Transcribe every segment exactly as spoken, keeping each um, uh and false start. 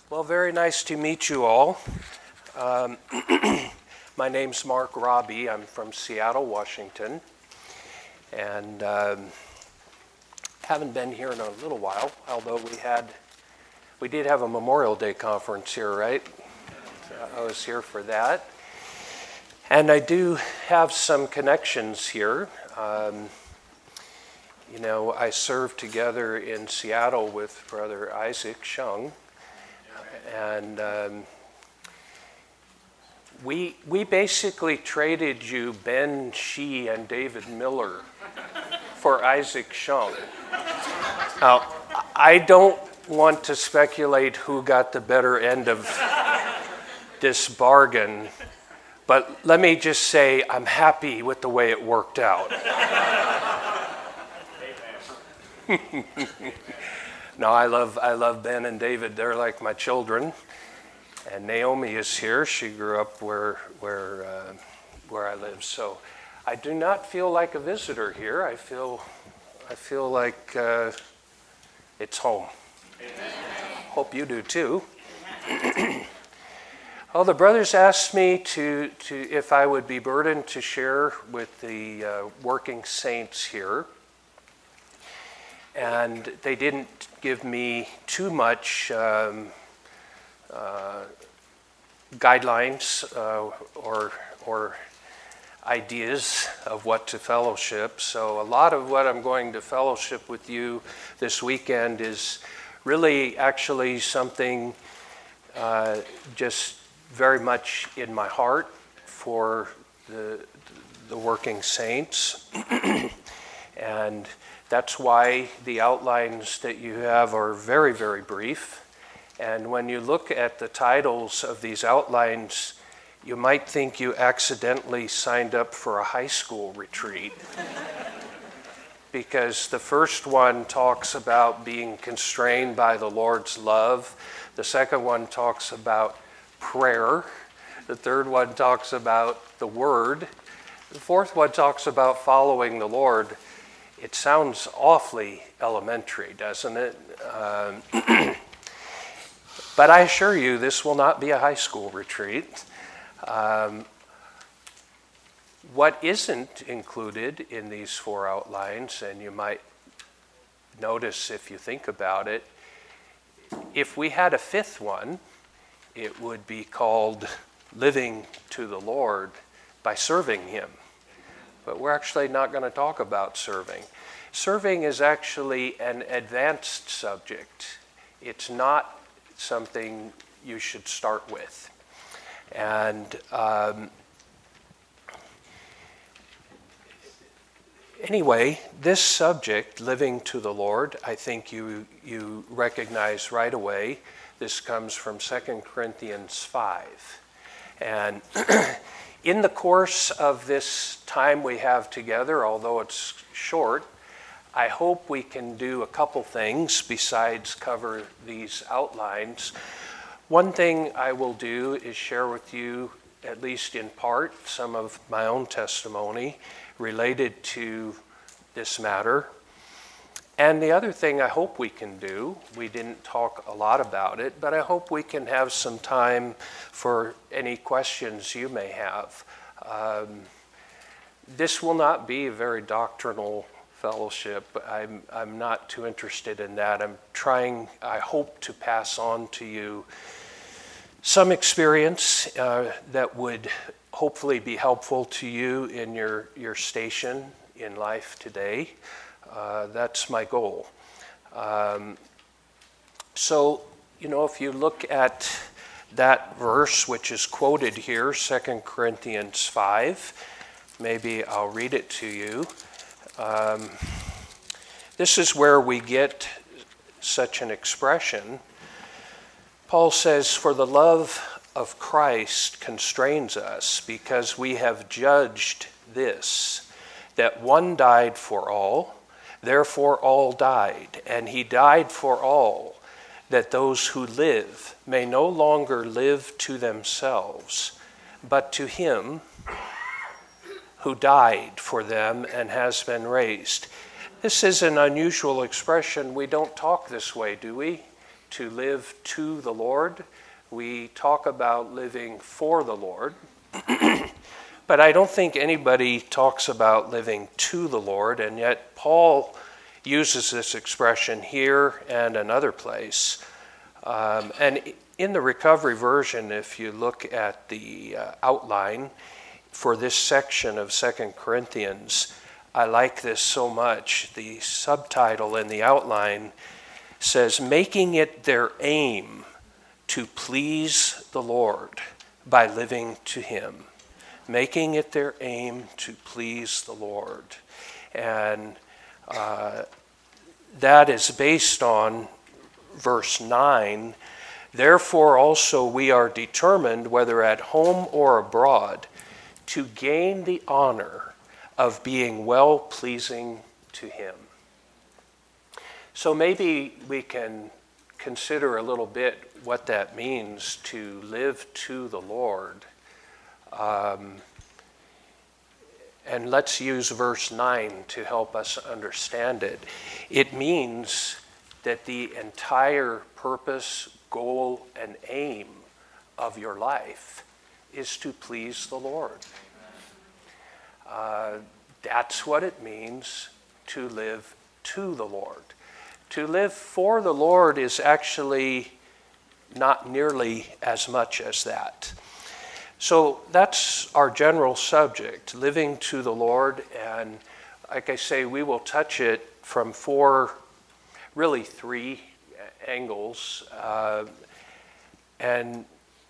Well, very nice to meet you all. Um, my name's Mark Robbie. I'm from Seattle, Washington, and um, haven't been here in a little while, although we had, we did have a Memorial Day conference here, right? I was here for that. And I do have some connections here. Um, you know, I served together in Seattle with Brother Isaac Shung. And um, we we basically traded you Ben Shee and David Miller for Isaac Shung. Now, I don't want to speculate who got the better end of this bargain, but let me just say I'm happy with the way it worked out. No, I love I love Ben and David. They're like my children. And Naomi is here. She grew up where where uh, where I live. So I do not feel like a visitor here. I feel I feel like uh, it's home. Amen. Hope you do too. Well, the brothers asked me to to if I would be burdened to share with the uh, working saints here. And they didn't give me too much um, uh, guidelines uh, or or ideas of what to fellowship. So a lot of what I'm going to fellowship with you this weekend is really actually something uh, just very much in my heart for the the working saints. And that's why the outlines that you have are very, very brief. And when you look at the titles of these outlines, you might think you accidentally signed up for a high school retreat. Because the first one talks about being constrained by the Lord's love. The second one talks about prayer. The third one talks about the Word. The fourth one talks about following the Lord. It sounds awfully elementary, doesn't it? Um, but I assure you, this will not be a high school retreat. Um, what isn't included in these four outlines, and you might notice if you think about it, if we had a fifth one, it would be called Living to the Lord by Serving Him. But we're actually not going to talk about serving. Serving is actually an advanced subject. It's not something you should start with. And um, anyway, this subject, living to the Lord, I think you you recognize right away. This comes from Second Corinthians five. And in the course of this time we have together, although it's short, I hope we can do a couple things besides cover these outlines. One thing I will do is share with you, at least in part, some of my own testimony related to this matter. And the other thing I hope we can do, we didn't talk a lot about it, but I hope we can have some time for any questions you may have. Um, this will not be a very doctrinal fellowship. I'm, I'm not too interested in that. I'm trying, I hope, to pass on to you some experience uh, that would hopefully be helpful to you in your, your station in life today. Uh, that's my goal. Um, so, you know, if you look at that verse which is quoted here, Second Corinthians five, maybe I'll read it to you. Um, this is where we get such an expression. Paul says, "For the love of Christ constrains us, because we have judged this, that one died for all, therefore all died, and he died for all, that those who live may no longer live to themselves, but to him who died for them and has been raised." This is an unusual expression. We don't talk this way, do we? to live to the Lord. We talk about living for the Lord. But I don't think anybody talks about living to the Lord, and yet Paul uses this expression here and another place. Um, and in the Recovery Version, if you look at the uh, outline for this section of Second Corinthians, I like this so much. The subtitle in the outline says, "Making it their aim to please the Lord by living to Him." Making it their aim to please the Lord. And uh, that is based on verse nine. "Therefore also we are determined, whether at home or abroad, to gain the honor of being well-pleasing to Him." So maybe we can consider a little bit what that means to live to the Lord. Um, and let's use verse nine to help us understand it. It means that the entire purpose, goal, and aim of your life is to please the Lord. Uh, that's what it means to live to the Lord. To live for the Lord is actually not nearly as much as that. So that's our general subject, living to the Lord. And like I say, we will touch it from four, really three angles. Uh, and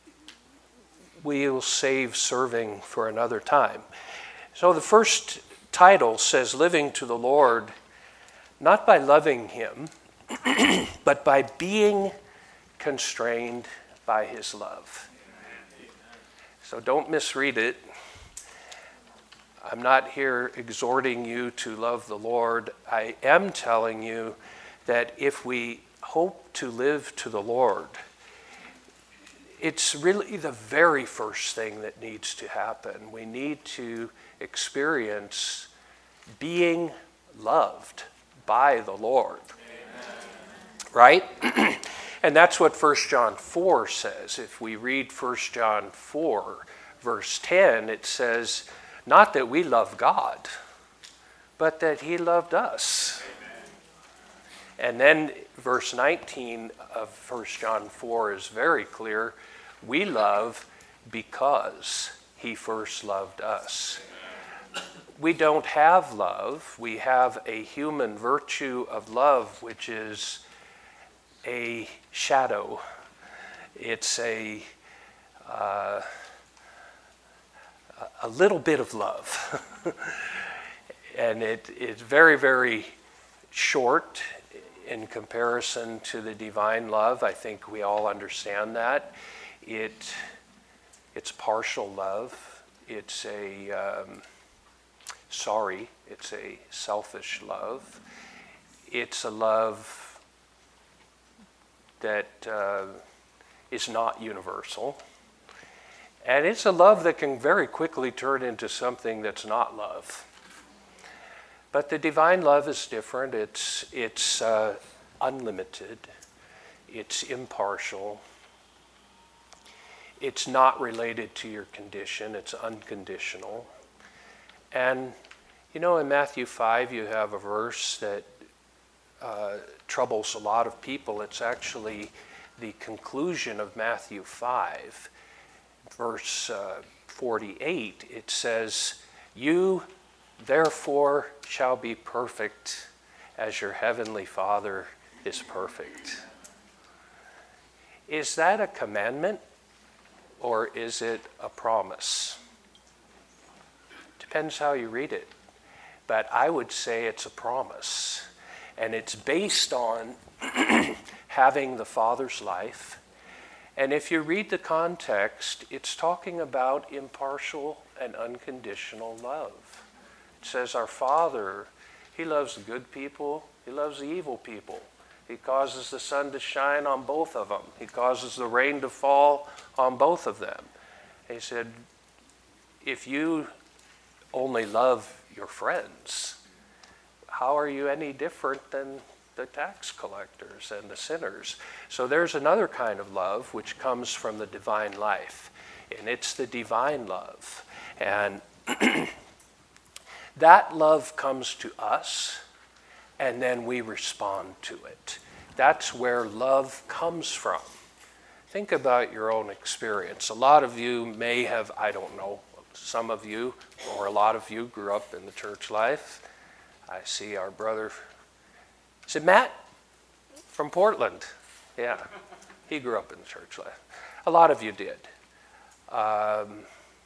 we will save serving for another time. So the first title says, living to the Lord, not by loving Him, but by being constrained by His love. So don't misread it. I'm not here exhorting you to love the Lord. I am telling you that if we hope to live to the Lord, it's really the very first thing that needs to happen. We need to experience being loved by the Lord. Amen. Right? And that's what First John four says. If we read First John four, verse ten, it says, not that we love God, but that He loved us. Amen. And then verse nineteen of First John four is very clear. We love because He first loved us. We don't have love. We have a human virtue of love, which is a shadow. It's a uh, a little bit of love. And it, it's very, very short in comparison to the divine love. I think we all understand that. It, it's partial love. It's a, um, sorry, it's a selfish love. It's a love that uh, is not universal. And it's a love that can very quickly turn into something that's not love. But the divine love is different. It's, it's uh, unlimited. It's impartial. It's not related to your condition. It's unconditional. And, you know, in Matthew five, you have a verse that uh, troubles a lot of people. It's actually the conclusion of Matthew five, verse uh, forty-eight. It says, "You therefore shall be perfect as your heavenly Father is perfect." Is that a commandment or is it a promise? Depends how you read it. But I would say it's a promise. And it's based on having the Father's life. And if you read the context, it's talking about impartial and unconditional love. It says our Father, He loves the good people, He loves the evil people. He causes the sun to shine on both of them. He causes the rain to fall on both of them. He said, if you only love your friends, how are you any different than the tax collectors and the sinners. So there's another kind of love which comes from the divine life, and it's the divine love. And that love comes to us, and then we respond to it. That's where love comes from. Think about your own experience. A lot of you may have, I don't know, some of you or a lot of you grew up in the church life. I see our brother, is it Matt from Portland? Yeah, he grew up in the church life. A lot of you did. Um,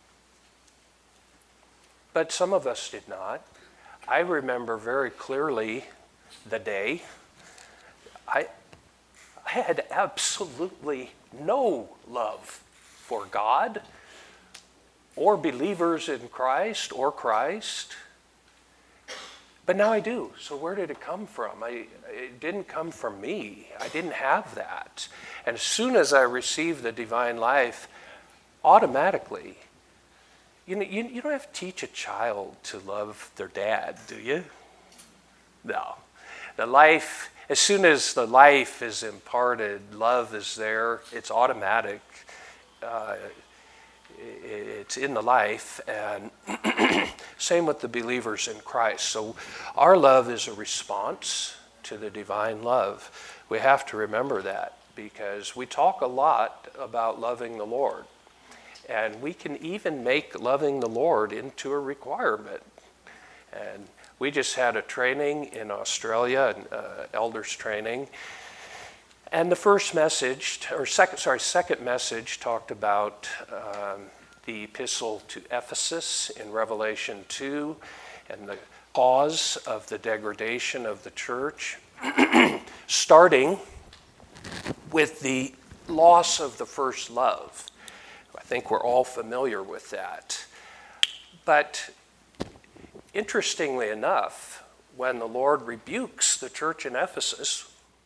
but some of us did not. I remember very clearly the day I, I had absolutely no love for God or believers in Christ or Christ. But now I do. So where did it come from? I, it didn't come from me. I didn't have that. And as soon as I received the divine life, automatically, you know, you, you don't have to teach a child to love their dad, do you? No. The life, as soon as the life is imparted, love is there. It's automatic. Uh, It's in the life, and same with the believers in Christ. So our love is a response to the divine love. We have to remember that, because we talk a lot about loving the Lord, and we can even make loving the Lord into a requirement. And we just had a training in Australia, an uh, elders training, and the first message, or second, sorry, second message talked about um, the epistle to Ephesus in Revelation two and the cause of the degradation of the church, starting with the loss of the first love. I think we're all familiar with that. But interestingly enough, when the Lord rebukes the church in Ephesus,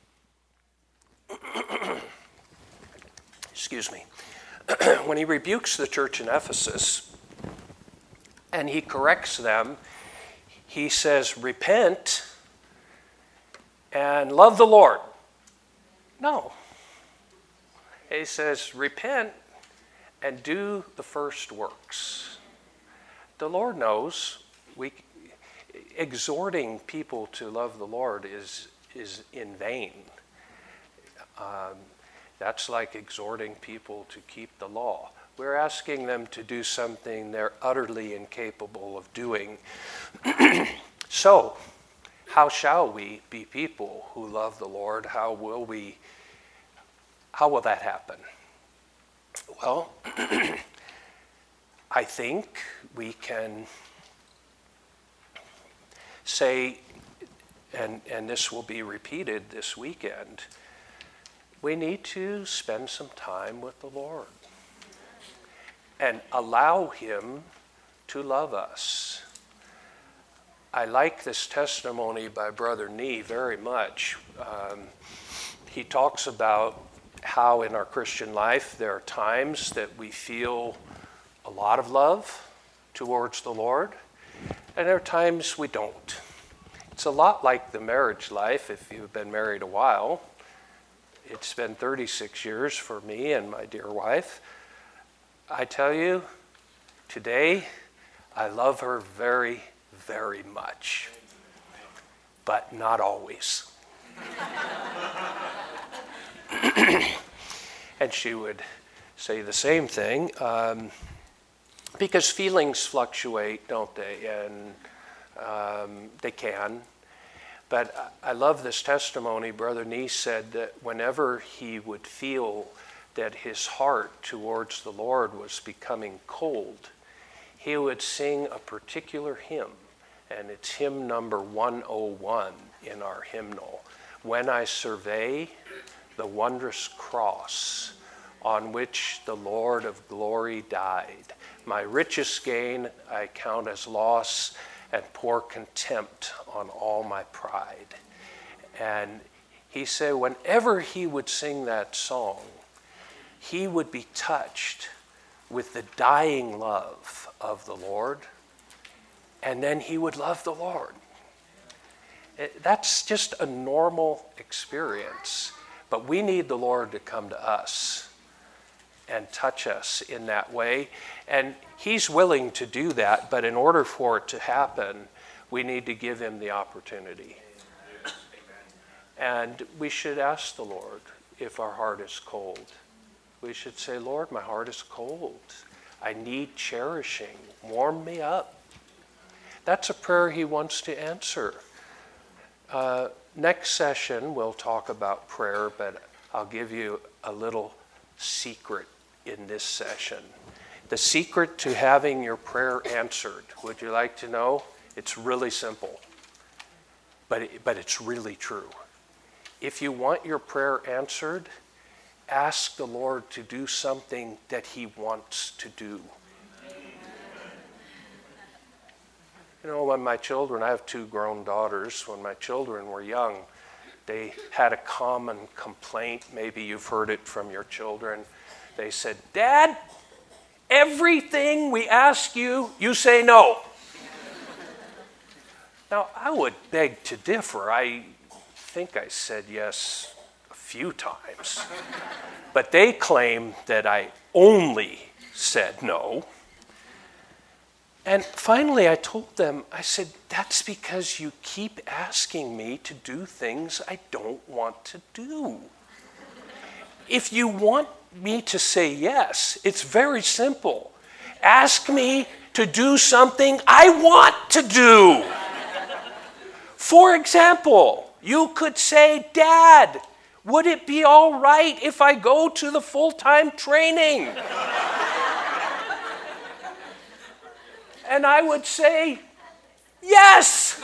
excuse me, when he rebukes the church in Ephesus and he corrects them, he says, repent and love the Lord. No. He says, repent and do the first works. The Lord knows we exhorting people to love the Lord is, is in vain. Um, that's like exhorting people to keep the law. We're asking them to do something they're utterly incapable of doing. So, how shall we be people who love the Lord? How will we, how will that happen? Well, I think we can say, and, and this will be repeated this weekend, we need to spend some time with the Lord and allow him to love us. I like this testimony by Brother Nee very much. Um, he talks about how in our Christian life there are times that we feel a lot of love towards the Lord, and there are times we don't. It's a lot like the marriage life if you've been married a while. It's been thirty-six years for me and my dear wife. I tell you, today, I love her very, very much, but not always. And she would say the same thing, um, because feelings fluctuate, don't they? And um, they can. But I love this testimony. Brother Nee said that whenever he would feel that his heart towards the Lord was becoming cold, he would sing a particular hymn, and it's hymn number one oh one in our hymnal. When I survey the wondrous cross on which the Lord of glory died, my richest gain I count as loss, and pour contempt on all my pride. And he said whenever he would sing that song, he would be touched with the dying love of the Lord, and then he would love the Lord. It, that's just a normal experience. But we need the Lord to come to us and touch us in that way. And he's willing to do that, but in order for it to happen, we need to give him the opportunity. And we should ask the Lord if our heart is cold. We should say, Lord, my heart is cold. I need cherishing. Warm me up. That's a prayer he wants to answer. Uh, next session, we'll talk about prayer, but I'll give you a little secret in this session. The secret to having your prayer answered. Would you like to know? It's really simple, but it, but it's really true. If you want your prayer answered, ask the Lord to do something that he wants to do. You know, when my children, I have two grown daughters, when my children were young, they had a common complaint. Maybe you've heard it from your children. They said, Dad, everything we ask you, you say no. Now, I would beg to differ. I think I said yes a few times. But they claim that I only said no. And finally, I told them, I said, that's because you keep asking me to do things I don't want to do. If you want me to say yes, it's very simple. Ask me to do something I want to do. For example, you could say, Dad, would it be all right if I go to the full-time training? And I would say, yes.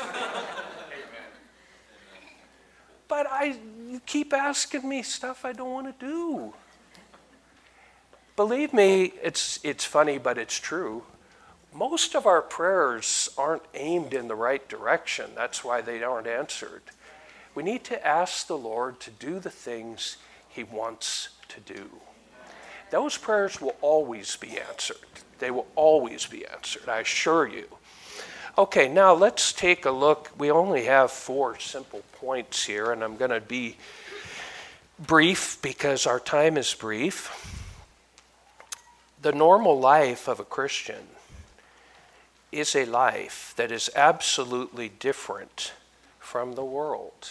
But I, you keep asking me stuff I don't want to do. Believe me, it's it's funny, but it's true. Most of our prayers aren't aimed in the right direction. That's why they aren't answered. We need to ask the Lord to do the things he wants to do. Those prayers will always be answered. They will always be answered, I assure you. Okay, now let's take a look. We only have four simple points here, and I'm going to be brief because our time is brief. The normal life of a Christian is a life that is absolutely different from the world.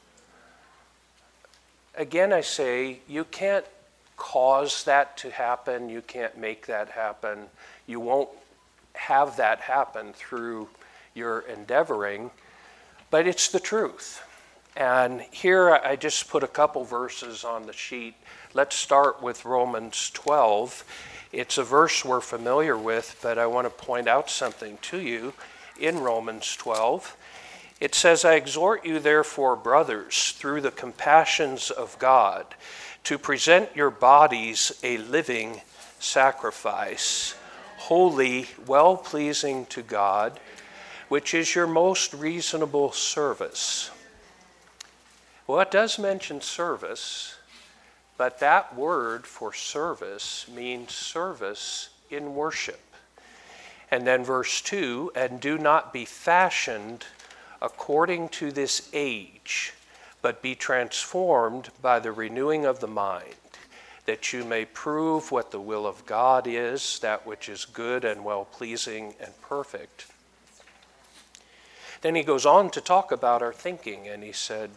Again, I say, you can't cause that to happen. You can't make that happen. You won't have that happen through your endeavoring, but it's the truth. And here I just put a couple verses on the sheet. Let's start with Romans twelve. It's a verse we're familiar with, but I want to point out something to you in Romans twelve. It says, I exhort you therefore, brothers, through the compassions of God, to present your bodies a living sacrifice, holy, well-pleasing to God, which is your most reasonable service. Well, it does mention service, but that word for service means service in worship. And then verse two, and do not be fashioned according to this age, but be transformed by the renewing of the mind, that you may prove what the will of God is, that which is good and well-pleasing and perfect. Then he goes on to talk about our thinking, and he said,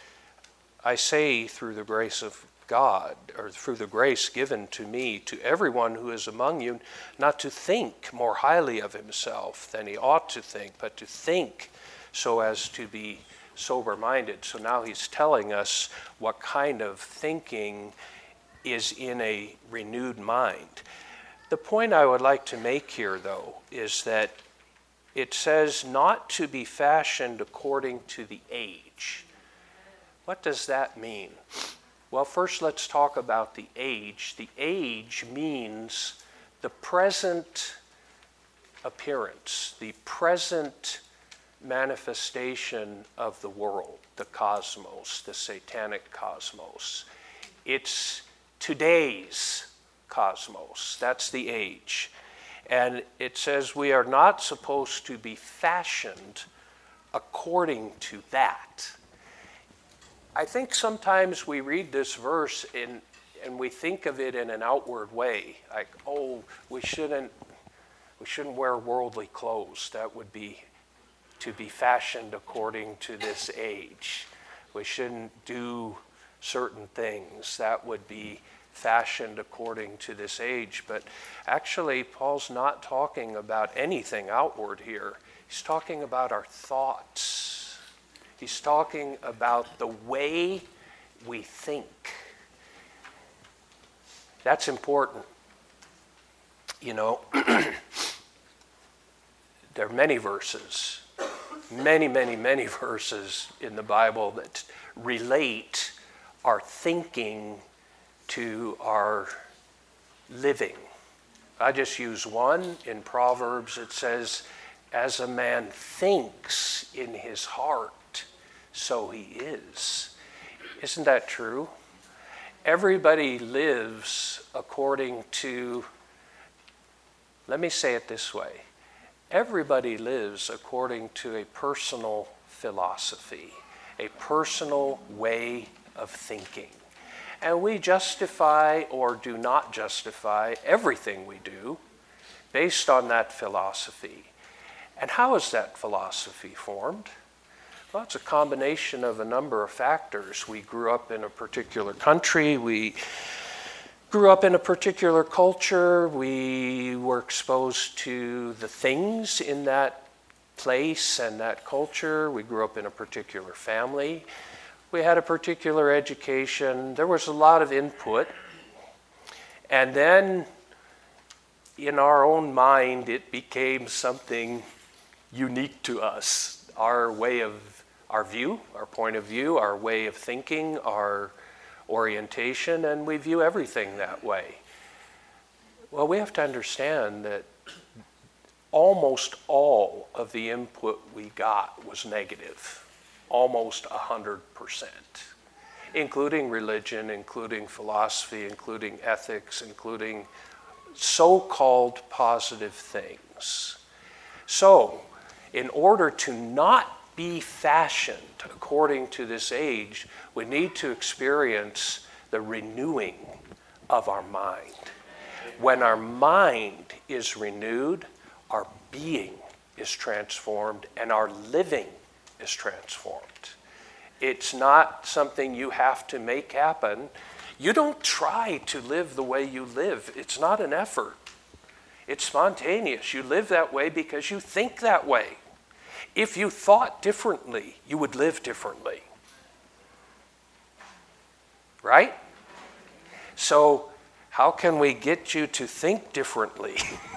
I say through the grace of God, or through the grace given to me, to everyone who is among you, not to think more highly of himself than he ought to think, but to think so as to be sober-minded. So now he's telling us what kind of thinking is in a renewed mind. The point I would like to make here, though, is that it says not to be fashioned according to the age. What does that mean? Well, first let's talk about the age. The age means the present appearance, the present manifestation of the world, the cosmos, the satanic cosmos. It's today's cosmos. That's the age. And it says we are not supposed to be fashioned according to that. I think sometimes we read this verse in, and we think of it in an outward way, like, oh, we shouldn't, we shouldn't wear worldly clothes. That would be to be fashioned according to this age. We shouldn't do certain things. That would be fashioned according to this age. But actually, Paul's not talking about anything outward here. He's talking about our thoughts. He's talking about the way we think. That's important. You know, there are many verses, many, many, many verses in the Bible that relate our thinking to our living. I just use one in Proverbs. It says, as a man thinks in his heart, so he is. Isn't that true? Everybody lives according to, let me say it this way. Everybody lives according to a personal philosophy, a personal way of thinking. And we justify or do not justify everything we do based on that philosophy. And how is that philosophy formed? Well, it's a combination of a number of factors. We grew up in a particular country. We grew up in a particular culture. We were exposed to the things in that place and that culture. We grew up in a particular family. We had a particular education. There was a lot of input. And then in our own mind, it became something unique to us. Our way of, our view, our point of view, our way of thinking, our orientation, and we view everything that way. Well, we have to understand that almost all of the input we got was negative, almost one hundred percent, including religion, including philosophy, including ethics, including so-called positive things. So, in order to not be fashioned according to this age, we need to experience the renewing of our mind. When our mind is renewed, our being is transformed and our living is transformed. It's not something you have to make happen. You don't try to live the way you live. It's not an effort. It's spontaneous. You live that way because you think that way. If you thought differently, you would live differently. Right? So, how can we get you to think differently?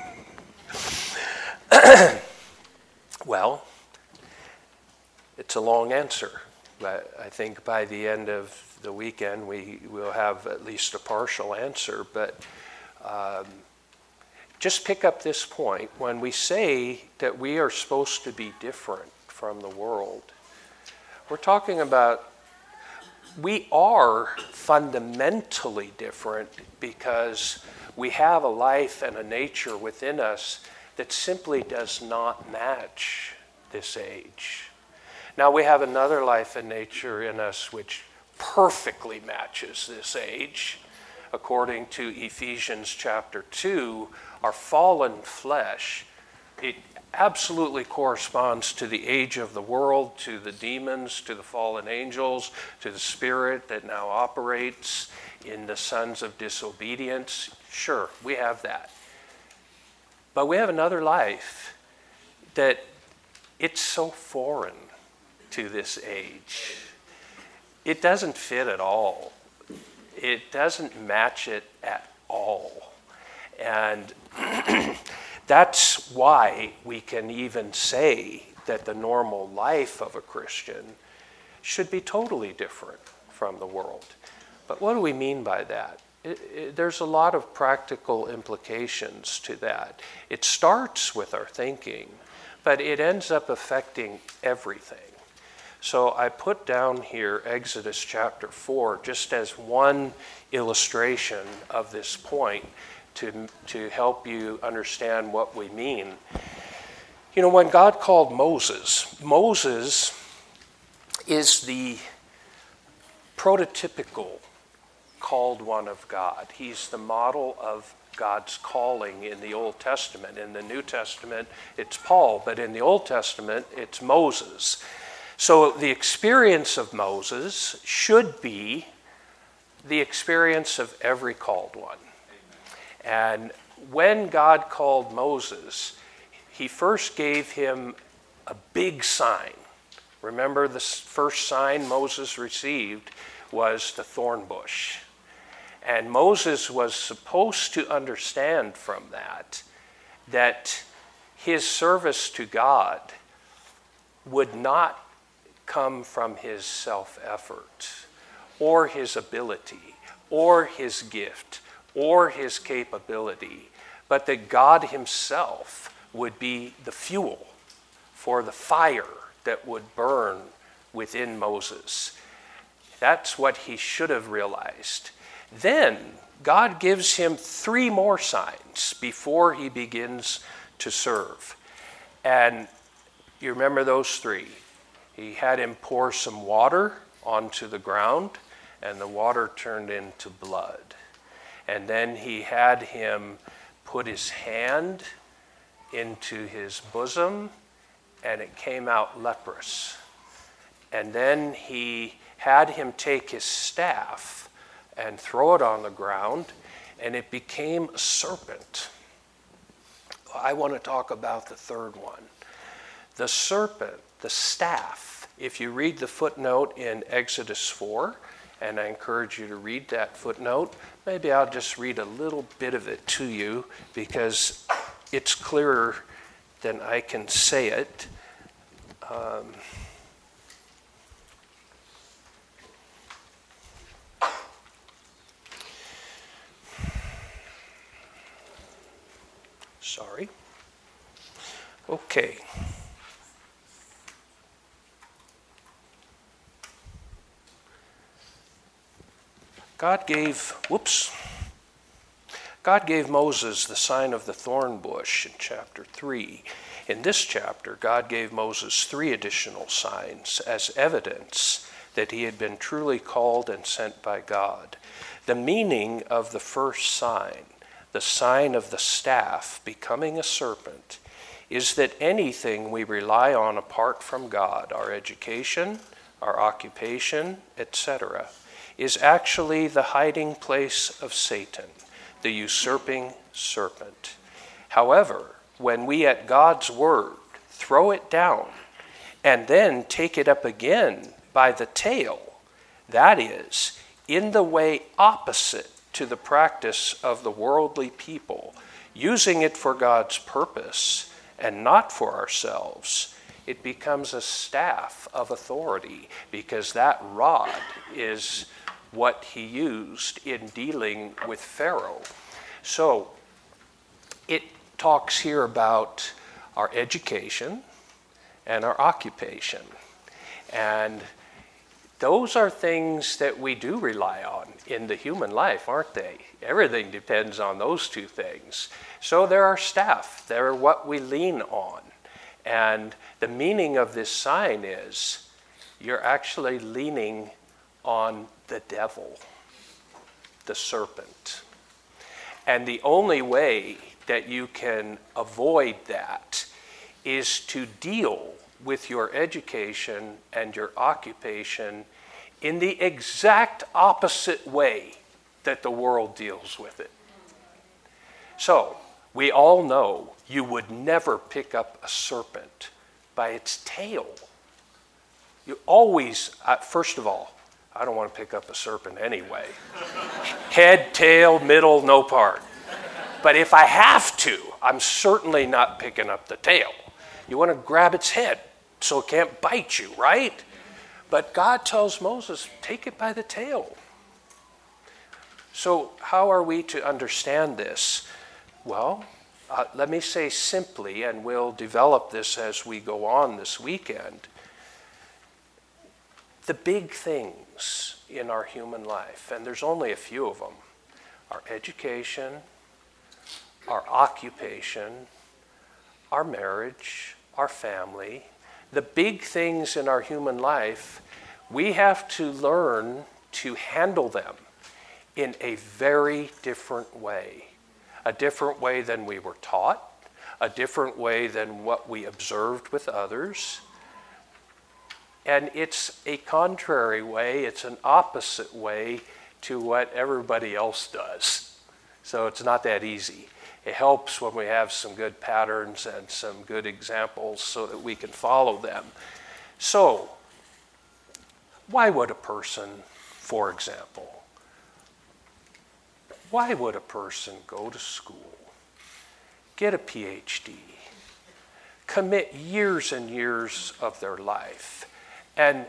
Well, it's a long answer. But I think by the end of the weekend, we will have at least a partial answer. But um, just pick up this point. When we say that we are supposed to be different from the world, we're talking about we are fundamentally different because we have a life and a nature within us that simply does not match this age. Now we have another life and nature in us which perfectly matches this age. According to Ephesians chapter two, our fallen flesh, it absolutely corresponds to the age of the world, to the demons, to the fallen angels, to the spirit that now operates in the sons of disobedience. Sure, we have that. But we have another life that it's so foreign to this age. It doesn't fit at all. It doesn't match it at all. And that's why we can even say that the normal life of a Christian should be totally different from the world. But what do we mean by that? It, it, there's a lot of practical implications to that. It starts with our thinking, but it ends up affecting everything. So I put down here Exodus chapter four just as one illustration of this point to, to help you understand what we mean. You know, when God called Moses, Moses is the prototypical called one of God. He's the model of God's calling in the Old Testament. In the New Testament, it's Paul, but in the Old Testament, it's Moses. So the experience of Moses should be the experience of every called one. And when God called Moses, he first gave him a big sign. Remember, the first sign Moses received was the thorn bush. And Moses was supposed to understand from that that his service to God would not come from his self-effort or his ability or his gift or his capability, but that God himself would be the fuel for the fire that would burn within Moses. That's what he should have realized. Then God gives him three more signs before he begins to serve. And you remember those three. He had him pour some water onto the ground, and the water turned into blood. And then he had him put his hand into his bosom, and it came out leprous. And then he had him take his staff and throw it on the ground, and it became a serpent. I want to talk about the third one. The serpent, the staff, if you read the footnote in Exodus four, and I encourage you to read that footnote, maybe I'll just read a little bit of it to you because it's clearer than I can say it. Um, sorry. Okay. God gave, whoops, God gave Moses the sign of the thorn bush in chapter three. In this chapter, God gave Moses three additional signs as evidence that he had been truly called and sent by God. The meaning of the first sign, the sign of the staff becoming a serpent, is that anything we rely on apart from God, our education, our occupation, et cetera, is actually the hiding place of Satan, the usurping serpent. However, when we at God's word throw it down and then take it up again by the tail, that is, in the way opposite to the practice of the worldly people, using it for God's purpose and not for ourselves, it becomes a staff of authority, because that rod is what he used in dealing with Pharaoh. So it talks here about our education and our occupation. And those are things that we do rely on in the human life, aren't they? Everything depends on those two things. So they're our staff. They're what we lean on. And the meaning of this sign is you're actually leaning on the devil, the serpent. And the only way that you can avoid that is to deal with your education and your occupation in the exact opposite way that the world deals with it. So, we all know you would never pick up a serpent by its tail. You always, uh, first of all, I don't want to pick up a serpent anyway. Head, tail, middle, no part. But if I have to, I'm certainly not picking up the tail. You want to grab its head so it can't bite you, right? But God tells Moses, take it by the tail. So how are we to understand this? Well, uh, let me say simply, and we'll develop this as we go on this weekend, the big things in our human life, and there's only a few of them, our education, our occupation, our marriage, our family, the big things in our human life, we have to learn to handle them in a very different way. A different way than we were taught, a different way than what we observed with others. And it's a contrary way, it's an opposite way to what everybody else does. So it's not that easy. It helps when we have some good patterns and some good examples so that we can follow them. So, why would a person, for example, why would a person go to school, get a P H D, commit years and years of their life, and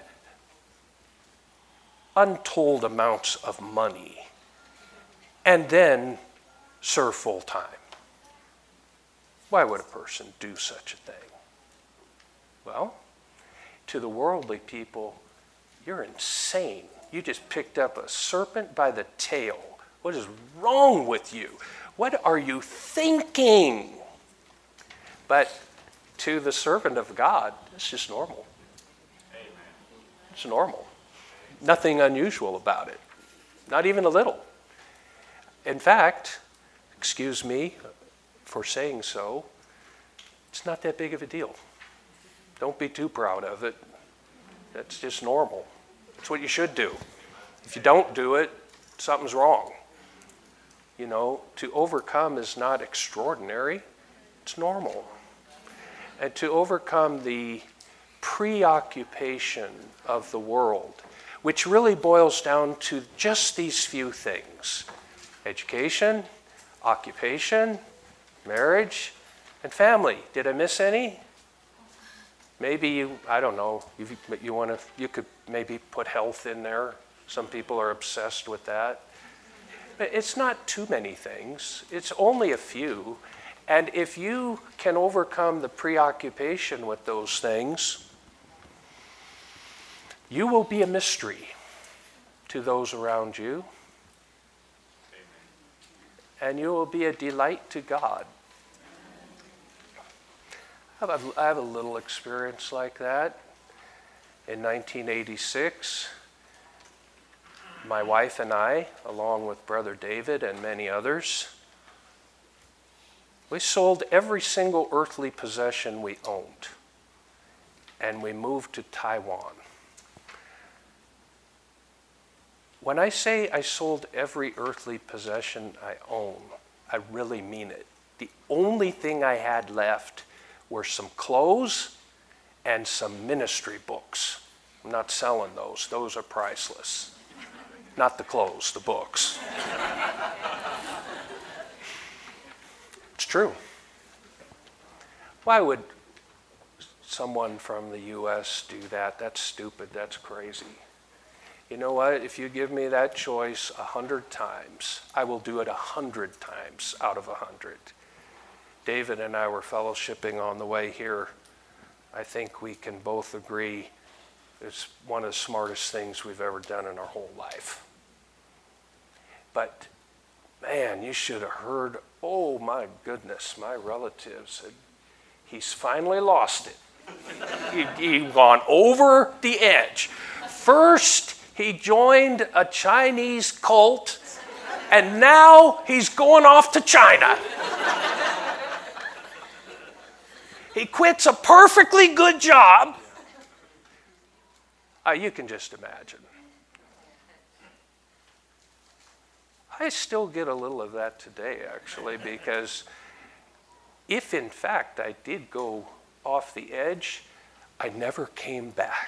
untold amounts of money, and then serve full time? Why would a person do such a thing? Well, to the worldly people, you're insane. You just picked up a serpent by the tail. What is wrong with you? What are you thinking? But to the servant of God, it's just normal. Amen. It's normal. Nothing unusual about it. Not even a little. In fact, excuse me for saying so, it's not that big of a deal. Don't be too proud of it. That's just normal. It's what you should do. If you don't do it, something's wrong. You know, to overcome is not extraordinary. It's normal. And to overcome the preoccupation of the world, which really boils down to just these few things: education, occupation, marriage, and family. Did I miss any? Maybe you, I don't know, you, you want to, you could maybe put health in there. Some people are obsessed with that. But it's not too many things. It's only a few. And if you can overcome the preoccupation with those things, you will be a mystery to those around you. And you will be a delight to God. I have a, I have a little experience like that. In nineteen eighty-six, my wife and I, along with Brother David and many others, we sold every single earthly possession we owned, and we moved to Taiwan. When I say I sold every earthly possession I own, I really mean it. The only thing I had left were some clothes and some ministry books. I'm not selling those. Those are priceless. Not the clothes, the books. It's true. Why would someone from the U S do that? That's stupid. That's crazy. You know what? If you give me that choice a hundred times, I will do it a hundred times out of a hundred. David and I were fellowshipping on the way here. I think we can both agree it's one of the smartest things we've ever done in our whole life. But, man, you should have heard, oh my goodness, my relative said, he's finally lost it. he, he'd gone over the edge. First, he joined a Chinese cult, and now he's going off to China. He quits a perfectly good job. Uh, you can just imagine. I still get a little of that today, actually, because if in fact I did go off the edge, I never came back.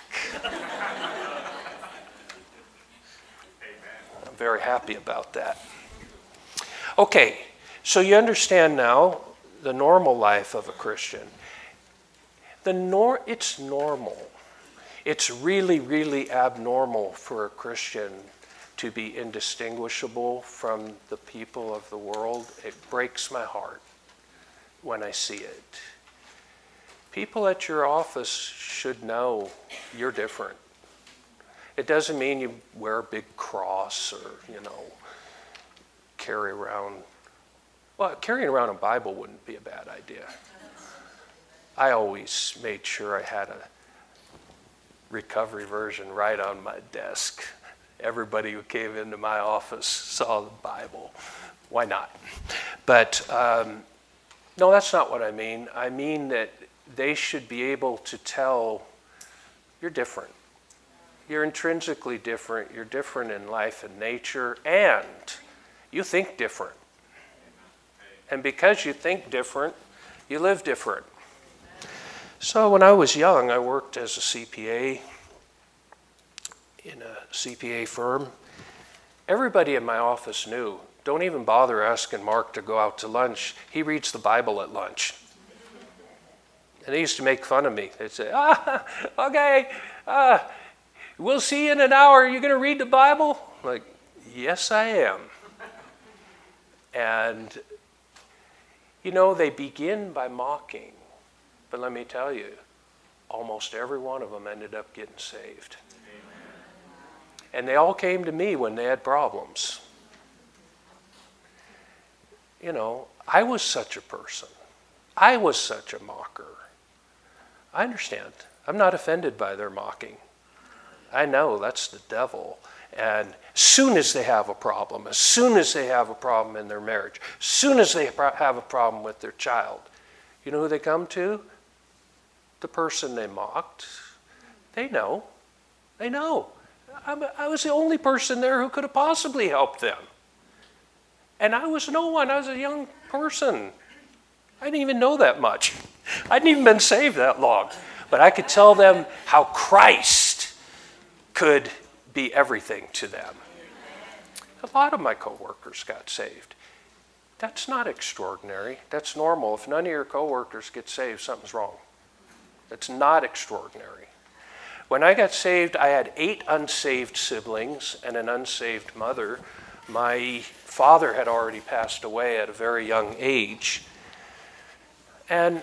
I'm very happy about that. Okay, so you understand now the normal life of a Christian. The nor- it's normal. It's really, really abnormal for a Christian to be indistinguishable from the people of the world. It breaks my heart when I see it. People at your office should know you're different. It doesn't mean you wear a big cross or, you know, carry around. Well, carrying around a Bible wouldn't be a bad idea. I always made sure I had a recovery version right on my desk. Everybody who came into my office saw the Bible. Why not? But um, no, that's not what I mean. I mean that they should be able to tell, you're different. You're intrinsically different. You're different in life and nature, and you think different. And because you think different, you live different. So when I was young, I worked as a C P A in a C P A firm. Everybody in my office knew, don't even bother asking Mark to go out to lunch. He reads the Bible at lunch. And they used to make fun of me. They'd say, ah, okay, uh, we'll see you in an hour. Are you going to read the Bible? I'm like, yes, I am. And, you know, they begin by mocking. But let me tell you, almost every one of them ended up getting saved. Amen. And they all came to me when they had problems. You know, I was such a person. I was such a mocker. I understand. I'm not offended by their mocking. I know that's the devil. And as soon as they have a problem, as soon as they have a problem in their marriage, as soon as they have a problem with their child, you know who they come to? The person they mocked. They know. They know. I'm, I was the only person there who could have possibly helped them. And I was no one. I was a young person. I didn't even know that much. I hadn't even been saved that long. But I could tell them how Christ could be everything to them. A lot of my coworkers got saved. That's not extraordinary. That's normal. If none of your coworkers get saved, something's wrong. That's not extraordinary. When I got saved, I had eight unsaved siblings and an unsaved mother. My father had already passed away at a very young age. And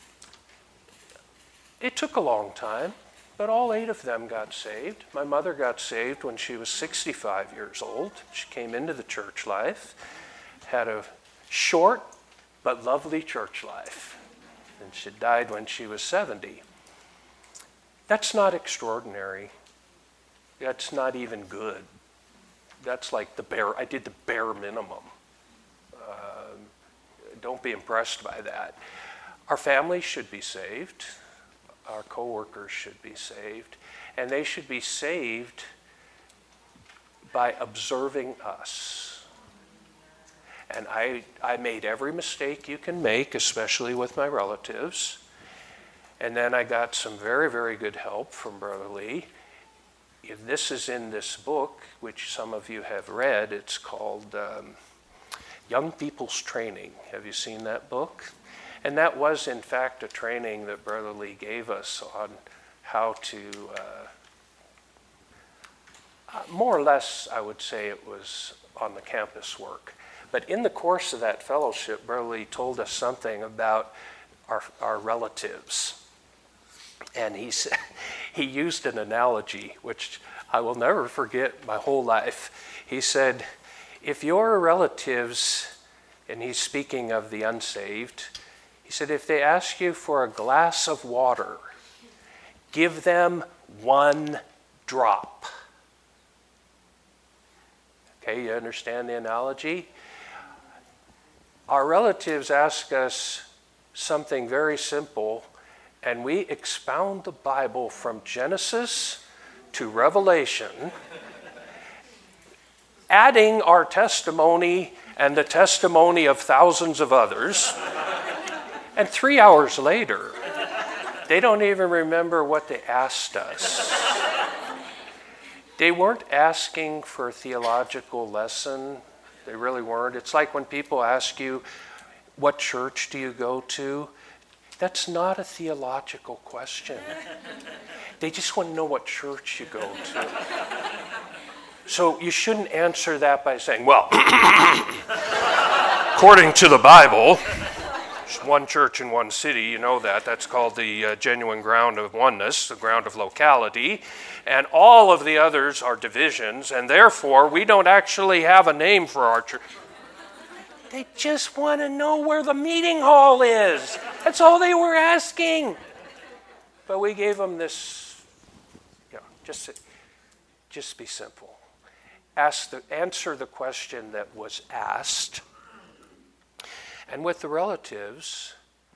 it took a long time, but all eight of them got saved. My mother got saved when she was sixty-five years old. She came into the church life, had a short but lovely church life. And she died when she was seventy. That's not extraordinary. That's not even good. That's like the bare, I did the bare minimum. Uh, don't be impressed by that. Our families should be saved. Our coworkers should be saved. And they should be saved by observing us. And I, I made every mistake you can make, especially with my relatives. And then I got some very, very good help from Brother Lee. This is in this book, which some of you have read. It's called um, Young People's Training. Have you seen that book? And that was, in fact, a training that Brother Lee gave us on how to, uh, more or less, I would say it was on the campus work. But in the course of that fellowship, Brother Lee told us something about our, our relatives. And he said, he used an analogy, which I will never forget my whole life. He said, if your relatives, and he's speaking of the unsaved, he said, if they ask you for a glass of water, give them one drop. Okay, you understand the analogy? Our relatives ask us something very simple, and we expound the Bible from Genesis to Revelation, adding our testimony and the testimony of thousands of others. And three hours later, they don't even remember what they asked us. They weren't asking for a theological lesson. They really weren't. It's like when people ask you, what church do you go to? That's not a theological question. They just want to know what church you go to. So you shouldn't answer that by saying, well, according to the Bible, there's one church in one city, you know that. That's called the uh, genuine ground of oneness, the ground of locality. And all of the others are divisions, and therefore we don't actually have a name for our church. They just want to know where the meeting hall is. That's all they were asking. But we gave them this, you know, just, just be simple. Ask the, answer the question that was asked. And with the relatives,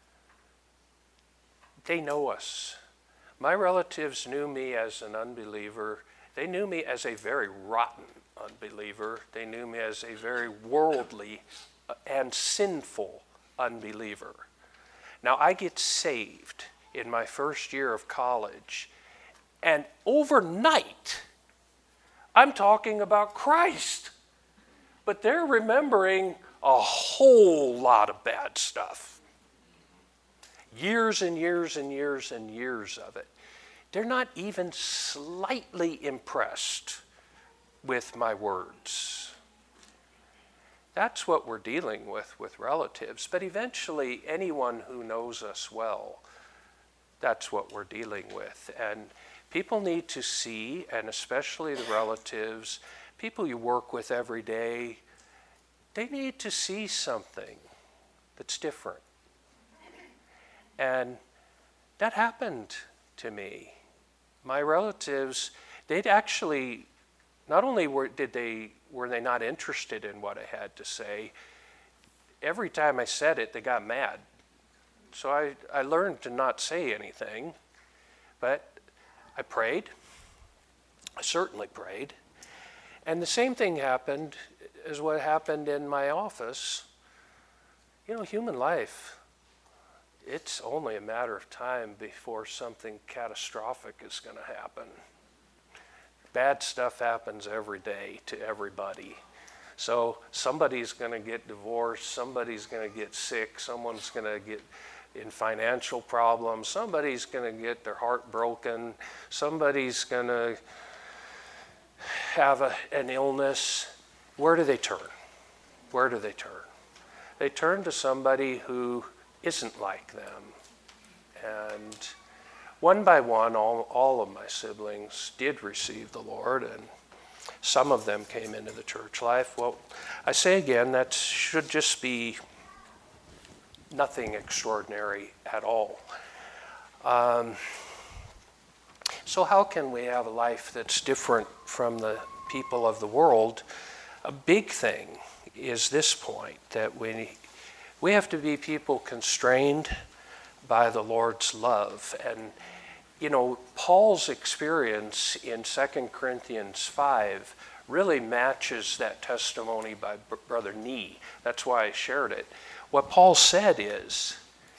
they know us. My relatives knew me as an unbeliever. They knew me as a very rotten unbeliever. They knew me as a very worldly and sinful unbeliever. Now, I get saved in my first year of college, and overnight, I'm talking about Christ. But they're remembering a whole lot of bad stuff. Years and years and years and years of it. They're not even slightly impressed with my words. That's what we're dealing with with relatives. But eventually, anyone who knows us well, that's what we're dealing with. And people need to see, and especially the relatives, people you work with every day, they need to see something that's different. And that happened to me. My relatives, they'd actually, not only were, did they, were they not interested in what I had to say, every time I said it, they got mad. So I, I learned to not say anything, but I prayed. I certainly prayed. And the same thing happened as what happened in my office. You know, human life, it's only a matter of time before something catastrophic is going to happen. Bad stuff happens every day to everybody. So somebody's going to get divorced, somebody's going to get sick, someone's going to get in financial problems, somebody's going to get their heart broken, somebody's going to have a, an illness. Where do they turn? Where do they turn? They turn to somebody who isn't like them. And one by one, all, all of my siblings did receive the Lord, and some of them came into the church life. Well, I say again, that should just be nothing extraordinary at all. Um, so how can we have a life that's different from the people of the world? A big thing is this point, that we we have to be people constrained by the Lord's love. And, you know, Paul's experience in Second Corinthians five really matches that testimony by Brother Nee. That's why I shared it. What Paul said is,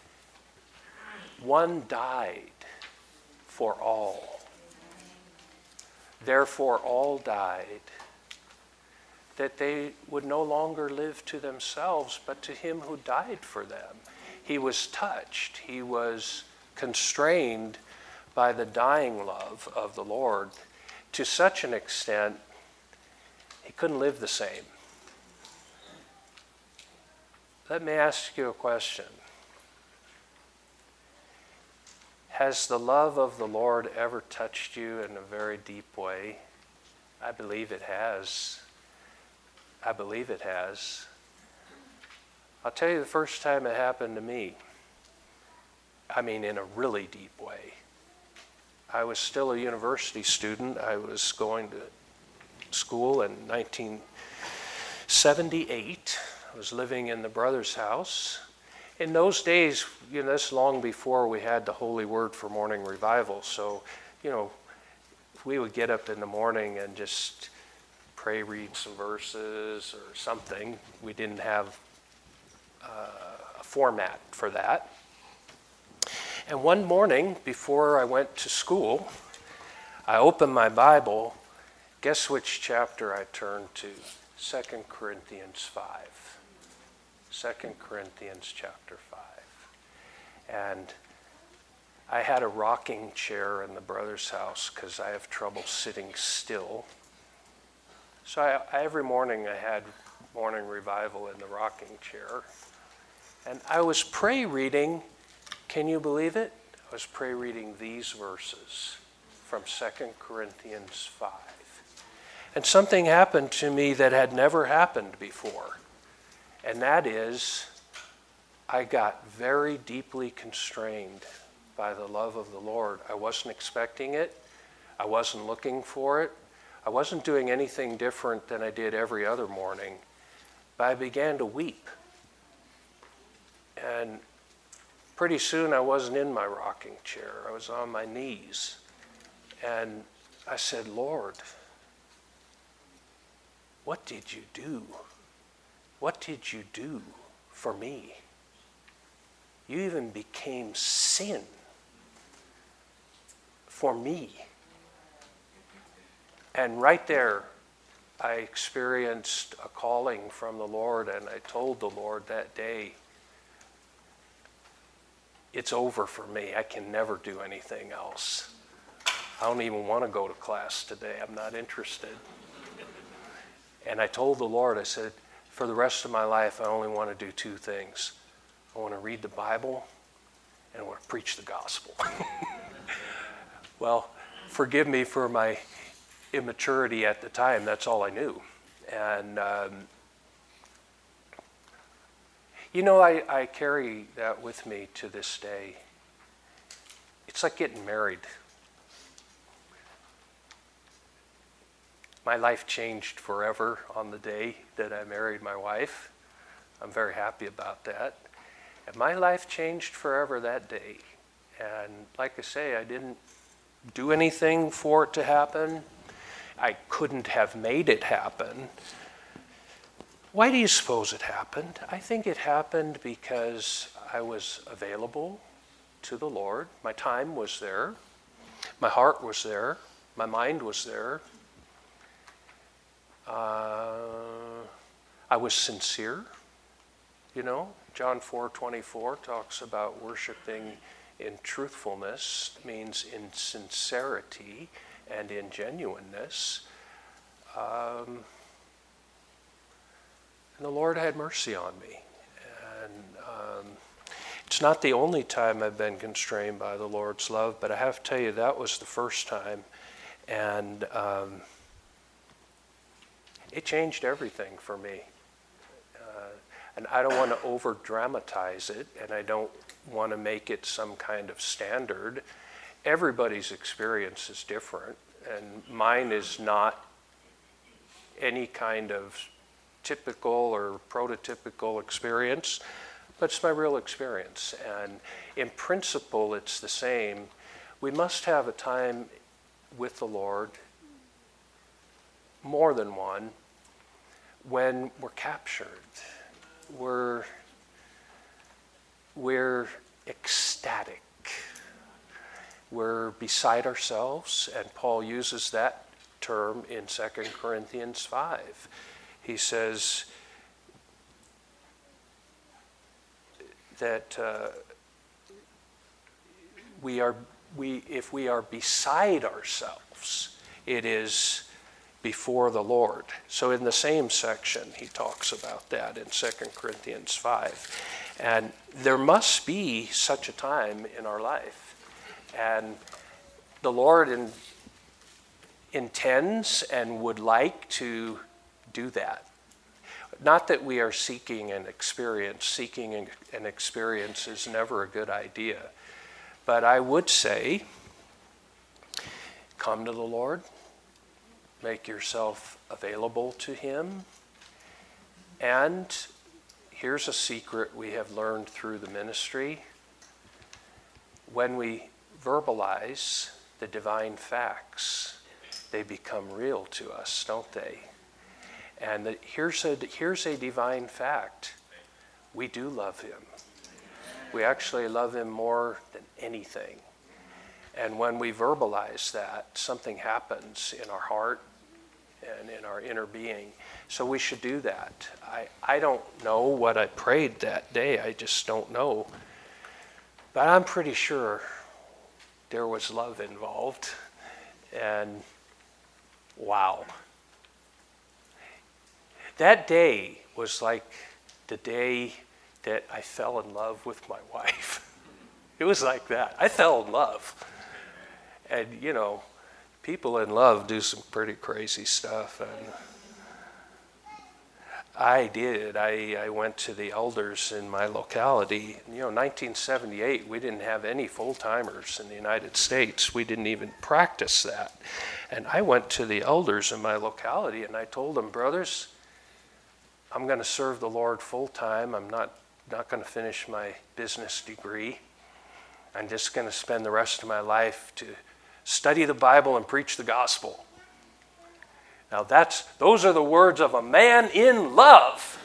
one died for all. Therefore all died, that they would no longer live to themselves, but to him who died for them. He was touched. He was constrained by the dying love of the Lord to such an extent he couldn't live the same. Let me ask you a question. Has the love of the Lord ever touched you in a very deep way? I believe it has. I believe it has. I'll tell you the first time it happened to me. I mean, in a really deep way. I was still a university student. I was going to school in nineteen seventy-eight. I was living in the brother's house. In those days, you know, this long before we had the Holy Word for morning revival. So, you know, we would get up in the morning and just pray, read some verses or something. We didn't have uh, a format for that. And one morning, before I went to school, I opened my Bible. Guess which chapter I turned to? Second Corinthians five. Second Corinthians chapter five. And I had a rocking chair in the brother's house because I have trouble sitting still. So I, every morning I had morning revival in the rocking chair. And I was pray reading, can you believe it? I was pray reading these verses from Second Corinthians five. And something happened to me that had never happened before. And that is, I got very deeply constrained by the love of the Lord. I wasn't expecting it. I wasn't looking for it. I wasn't doing anything different than I did every other morning. But I began to weep. And pretty soon I wasn't in my rocking chair. I was on my knees. And I said, Lord, what did you do? What did you do for me? You even became sin for me. And right there, I experienced a calling from the Lord, and I told the Lord that day, it's over for me. I can never do anything else. I don't even want to go to class today. I'm not interested. And I told the Lord, I said, for the rest of my life, I only want to do two things. I want to read the Bible, and I want to preach the gospel. Well, forgive me for my immaturity at the time. That's all I knew. And, um, you know, I, I carry that with me to this day. It's like getting married. My life changed forever on the day that I married my wife. I'm very happy about that. And my life changed forever that day. And like I say, I didn't do anything for it to happen. I couldn't have made it happen. Why do you suppose it happened? I think it happened because I was available to the Lord. My time was there. My heart was there. My mind was there. Uh, I was sincere. You know, John four twenty-four talks about worshiping in truthfulness, means in sincerity and in genuineness. Um, and the Lord had mercy on me. And um, it's not the only time I've been constrained by the Lord's love, but I have to tell you, that was the first time. And um, it changed everything for me. Uh, and I don't want to over-dramatize it, and I don't want to make it some kind of standard. Everybody's experience is different, and mine is not any kind of typical or prototypical experience, but it's my real experience. And in principle, it's the same. We must have a time with the Lord, more than one, when we're captured. We're, we're ecstatic. We're beside ourselves, and Paul uses that term in Second Corinthians five. He says that uh, we are, we, if we are beside ourselves, it is before the Lord. So in the same section, he talks about that in Second Corinthians five. And there must be such a time in our life. And the Lord in, intends and would like to do that. Not that we are seeking an experience. Seeking an experience is never a good idea. But I would say, come to the Lord. Make yourself available to Him. And here's a secret we have learned through the ministry. When we verbalize the divine facts, they become real to us, don't they? And the, here's a, here's a divine fact. We do love Him. We actually love Him more than anything. And when we verbalize that, something happens in our heart and in our inner being. So we should do that. I, I don't know what I prayed that day. I just don't know. But I'm pretty sure there was love involved. And wow. That day was like the day that I fell in love with my wife. It was like that. I fell in love. And, you know, people in love do some pretty crazy stuff. And I did. I, I went to the elders in my locality. You know, nineteen seventy-eight, we didn't have any full-timers in the United States. We didn't even practice that. And I went to the elders in my locality and I told them, brothers, I'm going to serve the Lord full-time. I'm not, not going to finish my business degree. I'm just going to spend the rest of my life to study the Bible and preach the gospel. Now that's, those are the words of a man in love.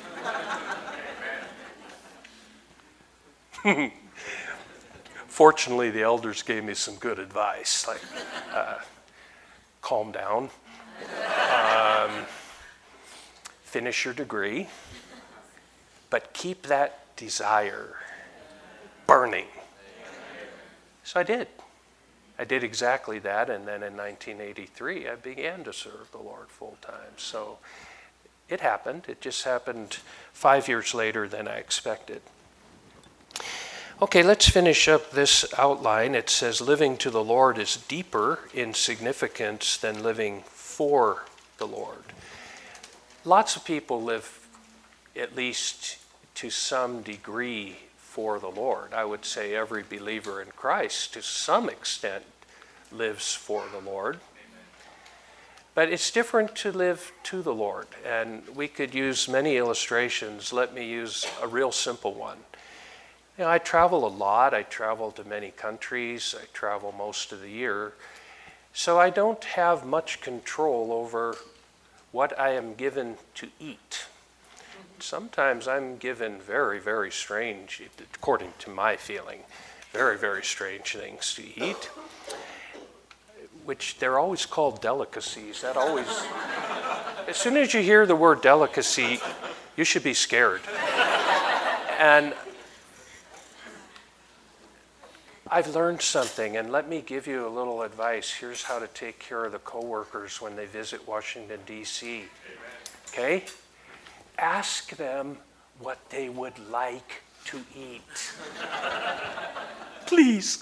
Fortunately, the elders gave me some good advice, like uh, calm down, um, finish your degree, but keep that desire burning. So I did. I did exactly that, and then in nineteen eighty-three, I began to serve the Lord full-time. So it happened. It just happened five years later than I expected. Okay, let's finish up this outline. It says living to the Lord is deeper in significance than living for the Lord. Lots of people live at least to some degree for the Lord. I would say every believer in Christ to some extent lives for the Lord. But it's different to live to the Lord. And we could use many illustrations. Let me use a real simple one. You know, I travel a lot. I travel to many countries. I travel most of the year. So I don't have much control over what I am given to eat. Sometimes I'm given very, very strange, according to my feeling, very, very strange things to eat, which they're always called delicacies. That always, as soon as you hear the word delicacy, you should be scared. And I've learned something, and let me give you a little advice. Here's how to take care of the coworkers when they visit Washington, D C Okay? Ask them what they would like to eat. Please.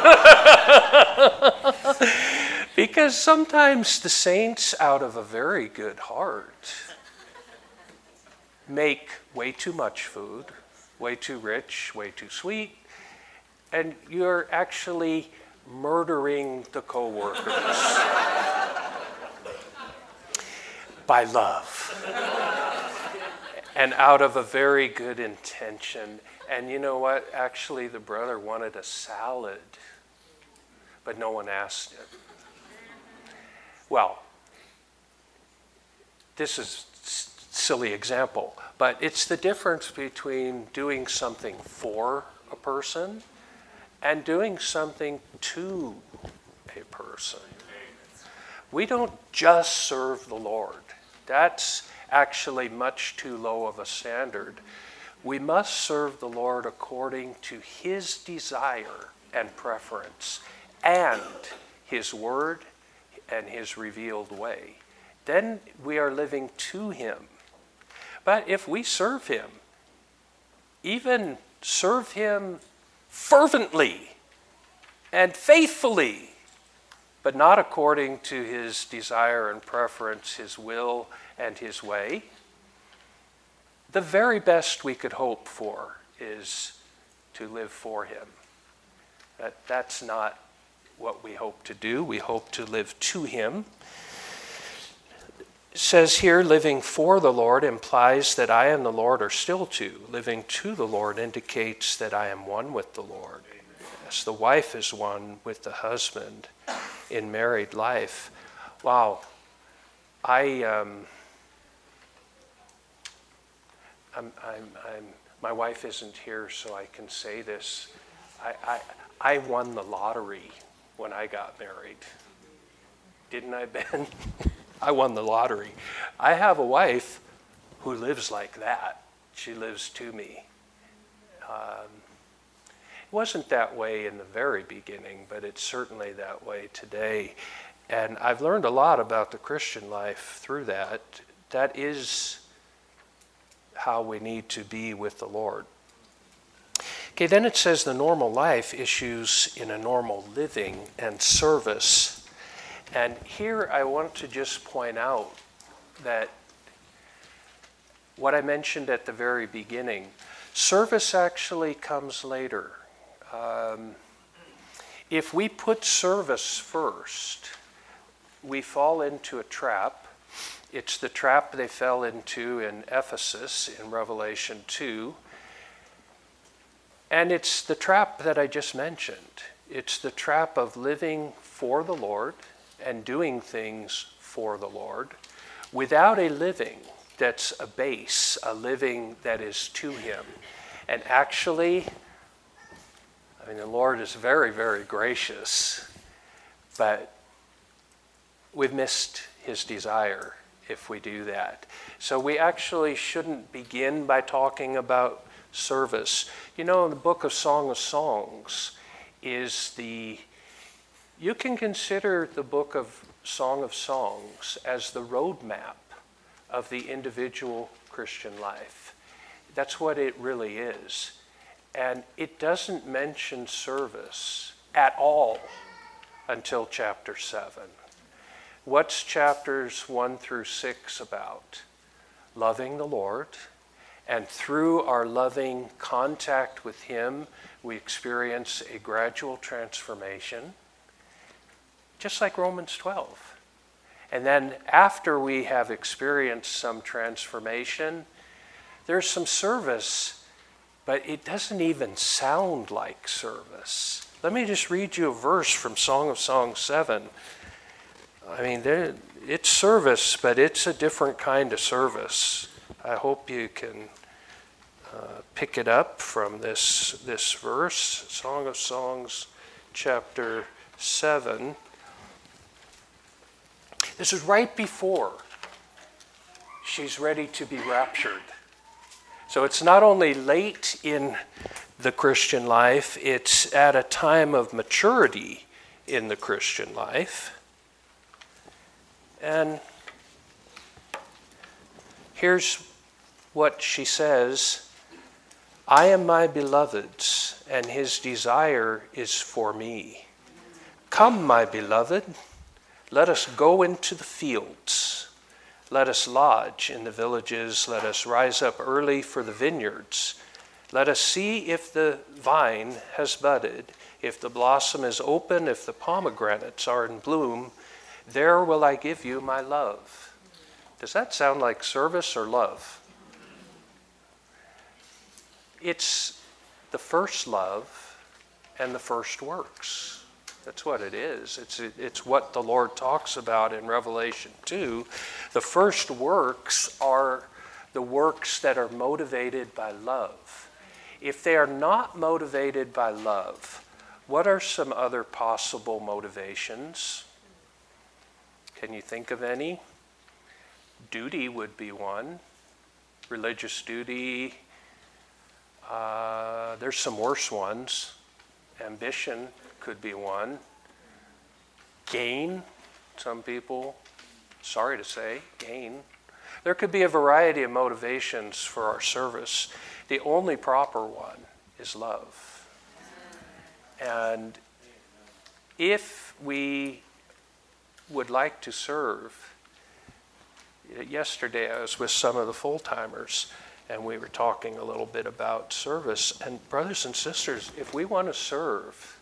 Because sometimes the saints, out of a very good heart, make way too much food, way too rich, way too sweet, and you're actually murdering the coworkers by love. And out of a very good intention. And you know what? Actually, the brother wanted a salad, but no one asked him. Well, this is a silly example, but it's the difference between doing something for a person and doing something to a person. We don't just serve the Lord. That's actually much too low of a standard. We must serve the Lord according to His desire and preference and His word and His revealed way. Then we are living to Him. But if we serve Him, even serve Him fervently and faithfully, but not according to His desire and preference, His will and His way, the very best we could hope for is to live for Him. That, that's not what we hope to do. We hope to live to Him. It says here, living for the Lord implies that I and the Lord are still two. Living to the Lord indicates that I am one with the Lord. As the wife is one with the husband in married life. Wow. I... Um, I'm, I'm, I'm, my wife isn't here, so I can say this. I, I, I won the lottery when I got married. Didn't I, Ben? I won the lottery. I have a wife who lives like that. She lives to me. Um, it wasn't that way in the very beginning, but it's certainly that way today. And I've learned a lot about the Christian life through that. That is how we need to be with the Lord. Okay, then it says the normal life issues in a normal living and service. And here I want to just point out that what I mentioned at the very beginning. Service actually comes later. Um, if we put service first, we fall into a trap. It's the trap they fell into in Ephesus in Revelation two. And it's the trap that I just mentioned. It's the trap of living for the Lord and doing things for the Lord without a living that's a base, a living that is to Him. And actually, I mean, the Lord is very, very gracious, but we've missed His desire if we do that. So we actually shouldn't begin by talking about service. You know, the book of Song of Songs is the, you can consider the book of Song of Songs as the roadmap of the individual Christian life. That's what it really is. And it doesn't mention service at all until chapter seven. What's chapters one through six about? Loving the Lord, and through our loving contact with Him, we experience a gradual transformation, just like Romans twelve. And then after we have experienced some transformation, there's some service, but it doesn't even sound like service. Let me just read you a verse from Song of Songs seven. I mean, there, it's service, but it's a different kind of service. I hope you can uh, pick it up from this, this verse, Song of Songs, chapter seven. This is right before she's ready to be raptured. So it's not only late in the Christian life, it's at a time of maturity in the Christian life. And here's what she says: I am my beloved's, and His desire is for me. Come, my beloved, let us go into the fields. Let us lodge in the villages. Let us rise up early for the vineyards. Let us see if the vine has budded, if the blossom is open, if the pomegranates are in bloom. There will I give you my love. Does that sound like service or love? It's the first love and the first works. That's what it is. It's, it's what the Lord talks about in Revelation two. The first works are the works that are motivated by love. If they are not motivated by love, what are some other possible motivations? Can you think of any? Duty would be one. Religious duty. Uh, there's some worse ones. Ambition could be one. Gain, some people, sorry to say, gain. There could be a variety of motivations for our service. The only proper one is love. And if we would like to serve, yesterday I was with some of the full-timers and we were talking a little bit about service. And brothers and sisters, if we want to serve,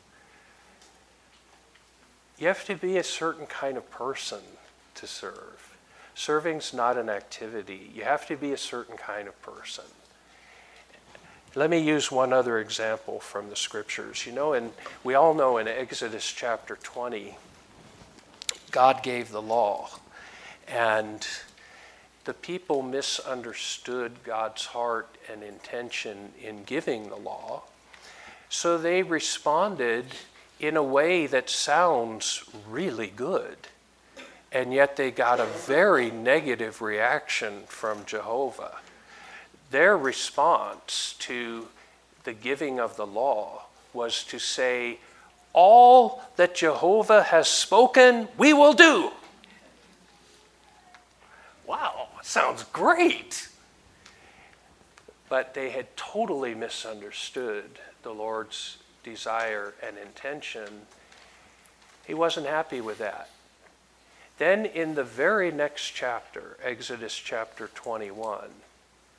you have to be a certain kind of person to serve. Serving's not an activity. You have to be a certain kind of person. Let me use one other example from the scriptures. You know, and we all know in Exodus chapter twenty, God gave the law, and the people misunderstood God's heart and intention in giving the law, so they responded in a way that sounds really good, and yet they got a very negative reaction from Jehovah. Their response to the giving of the law was to say, all that Jehovah has spoken, we will do. Wow, sounds great. But they had totally misunderstood the Lord's desire and intention. He wasn't happy with that. Then in the very next chapter, Exodus chapter twenty-one,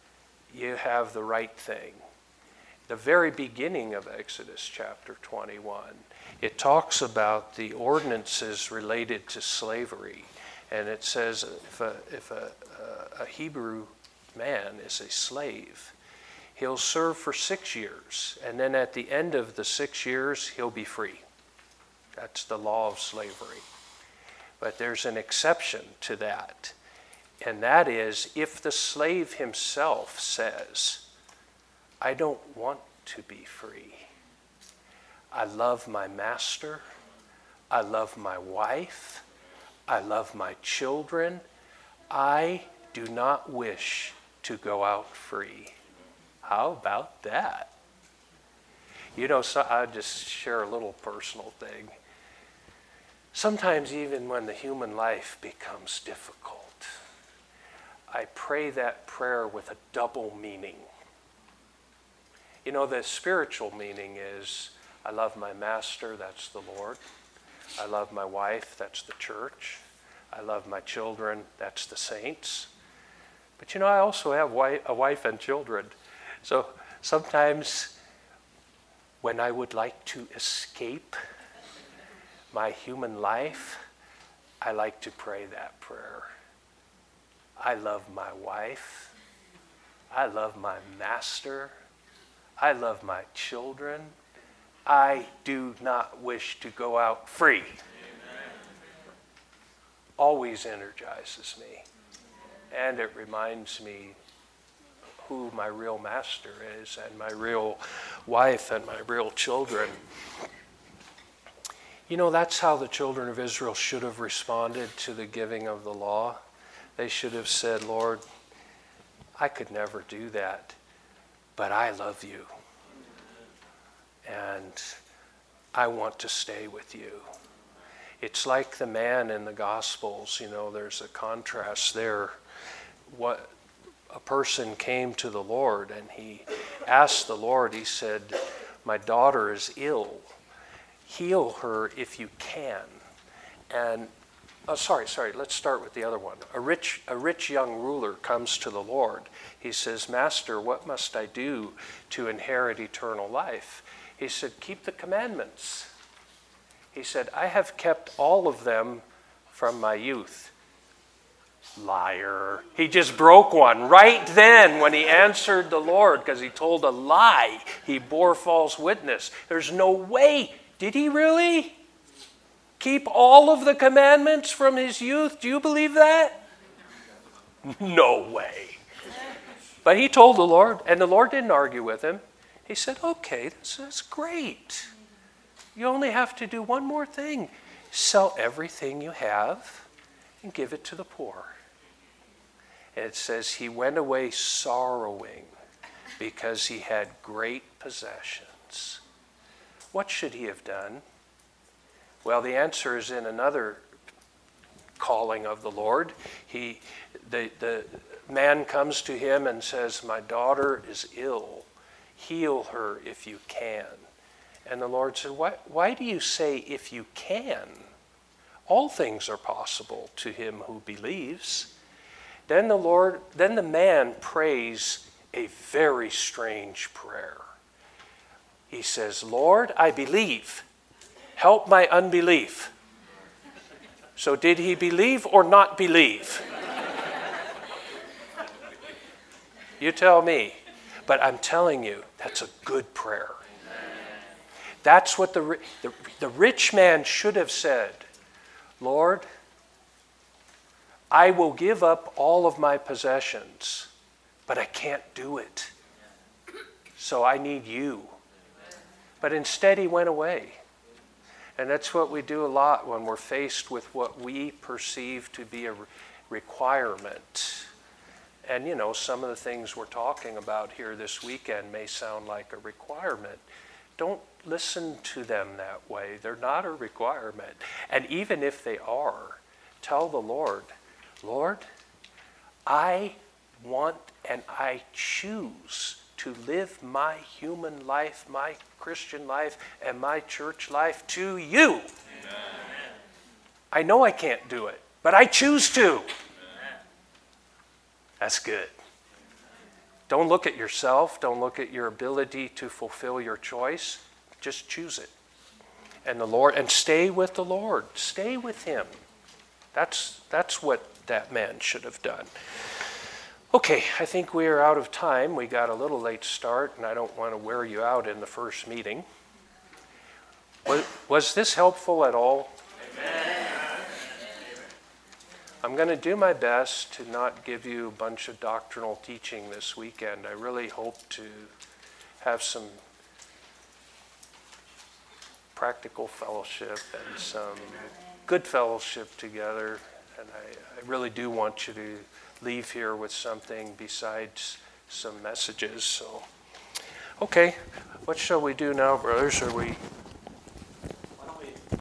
you have the right thing. The very beginning of Exodus chapter twenty-one, it talks about the ordinances related to slavery. And it says if a, if a, a Hebrew man is a slave, he'll serve for six years. And then at the end of the six years, he'll be free. That's the law of slavery. But there's an exception to that. And that is if the slave himself says, I don't want to be free. I love my master. I love my wife. I love my children. I do not wish to go out free. How about that? You know, so I'll just share a little personal thing. Sometimes even when the human life becomes difficult, I pray that prayer with a double meaning. You know, the spiritual meaning is, I love my master, that's the Lord. I love my wife, that's the church. I love my children, that's the saints. But you know, I also have a wife and children. So sometimes when I would like to escape my human life, I like to pray that prayer. I love my wife. I love my master. I love my children. I do not wish to go out free. Amen. Always energizes me. And it reminds me who my real master is and my real wife and my real children. You know, that's how the children of Israel should have responded to the giving of the law. They should have said, Lord, I could never do that, but I love you. And I want to stay with you. It's like the man in the Gospels, you know, there's a contrast there. What a person came to the Lord and he asked the Lord, he said, my daughter is ill. Heal her if you can. And, oh, sorry, sorry, let's start with the other one. A rich, a rich young ruler comes to the Lord. He says, Master, what must I do to inherit eternal life? He said, keep the commandments. He said, I have kept all of them from my youth. Liar. He just broke one right then when he answered the Lord because he told a lie. He bore false witness. There's no way. Did he really keep all of the commandments from his youth? Do you believe that? No way. But he told the Lord, and the Lord didn't argue with him. He said, okay, this is great. You only have to do one more thing. Sell everything you have and give it to the poor. And it says he went away sorrowing because he had great possessions. What should he have done? Well, the answer is in another calling of the Lord. He, the, the man comes to him and says, my daughter is ill. Heal her if you can. And the Lord said, why, why do you say if you can? All things are possible to him who believes. Then the Lord, then the man prays a very strange prayer. He says, Lord, I believe. Help my unbelief. So did he believe or not believe? You tell me. But I'm telling you, that's a good prayer. That's what the, the, the rich man should have said. Lord, I will give up all of my possessions, but I can't do it. So I need you. But instead he went away. And that's what we do a lot when we're faced with what we perceive to be a requirement. And, you know, some of the things we're talking about here this weekend may sound like a requirement. Don't listen to them that way. They're not a requirement. And even if they are, tell the Lord, Lord, I want and I choose to live my human life, my Christian life, and my church life to you. Amen. I know I can't do it, but I choose to. Amen. That's good. Don't look at yourself. Don't look at your ability to fulfill your choice. Just choose it. And the Lord, and stay with the Lord. Stay with him. That's, that's what that man should have done. Okay, I think we are out of time. We got a little late start, and I don't want to wear you out in the first meeting. Was, was this helpful at all? Amen. I'm going to do my best to not give you a bunch of doctrinal teaching this weekend. I really hope to have some practical fellowship and some good fellowship together. And I, I really do want you to leave here with something besides some messages. So, okay, what shall we do now, brothers? Are we...